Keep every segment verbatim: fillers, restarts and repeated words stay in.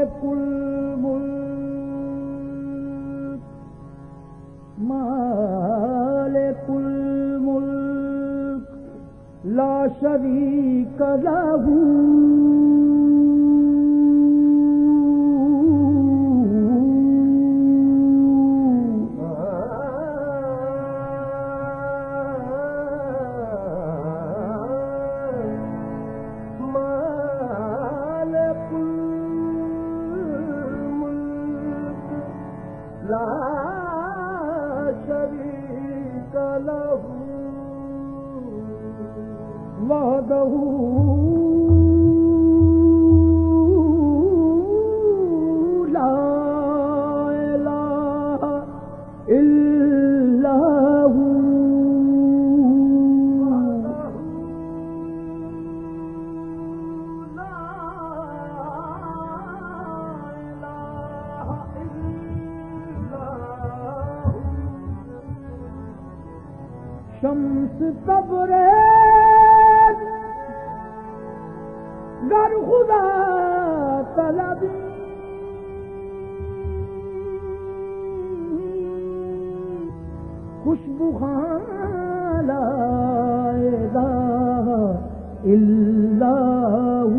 मालिकुल मुल्क मालिकुल मुल्क ला शरीक लहू वहदहू ला इलाहा इल्लहू शम्स तबरेज़ गर खुदा तलबी खुशबू खान ला इलाहा इल्लहू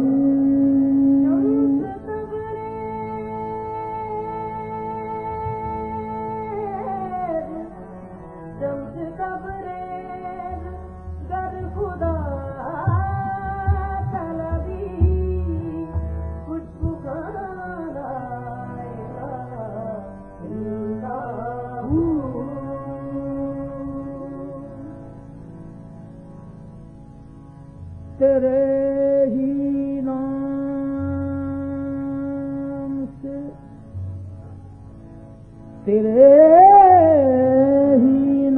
तेरे ही नाम से तेरे ही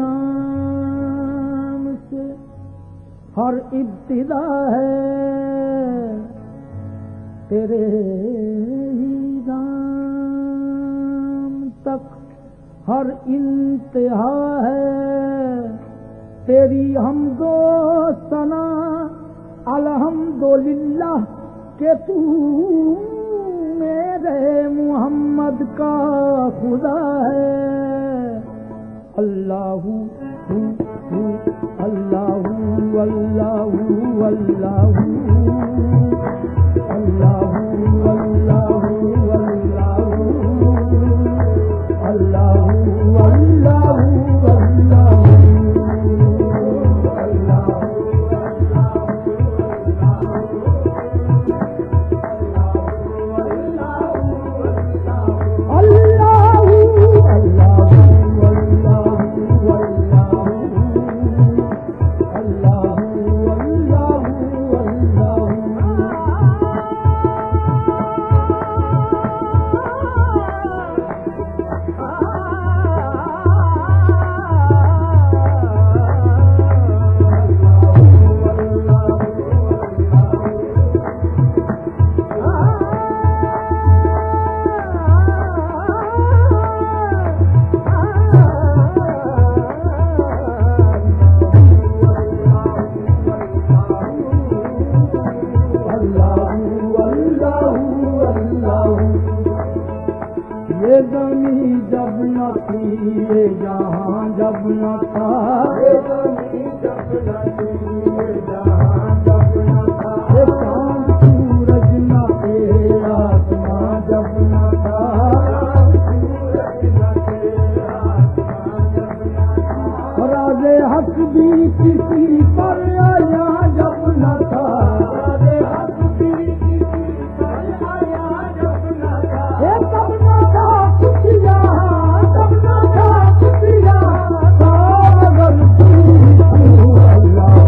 नाम से हर इब्तिदा है तेरे ही नाम तक हर इंतहा है तेरी हमदो सना अल्हम्दुलिल्लाह के तू मेरे मुहम्मद का खुदा है। अल्लाहू हू हू अल्लाहू अल्लाहू अल्लाहू अल्लाहू अल्लाहू अल्लाहू अल्लाहू अल्लाहू ये गमी जब न थी ये जहाँ जब न था ये गमी जब न थी ये जहाँ जब न था ये चाँद सूरज न थे आसमां जब न था सूरज न थे आसमां जब न था राज़े हक भी किसी पर आया जब न था राज़े हक भी किसी पर आया जब न था ये तब न था कुछ यहाँ तब न था कुछ यहाँ पागल तू अल्लाह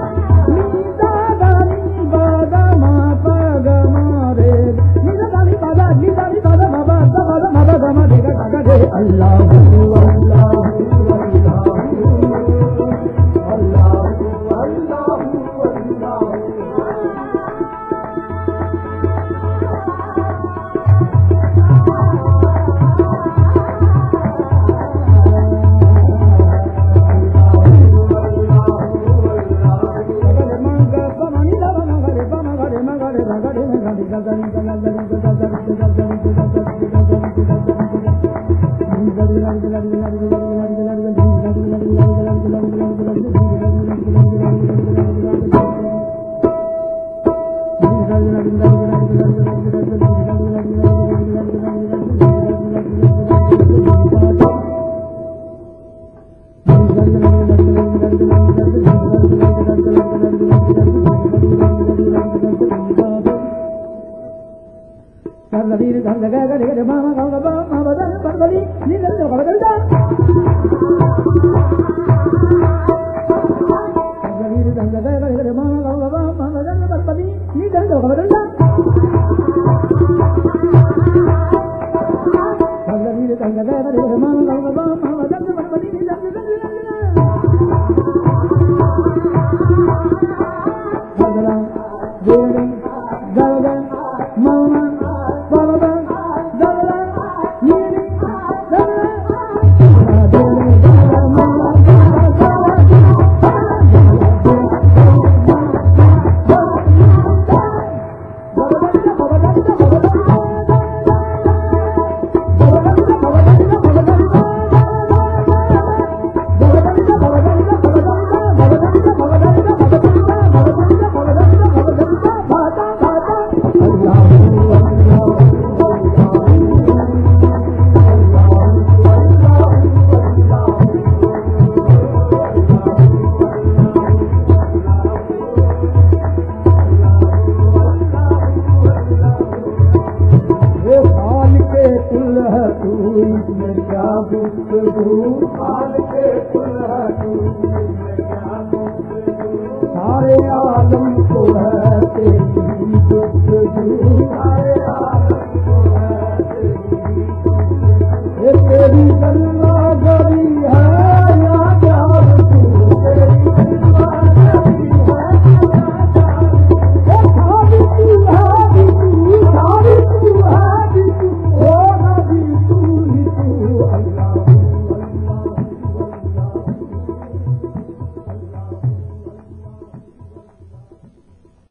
सारे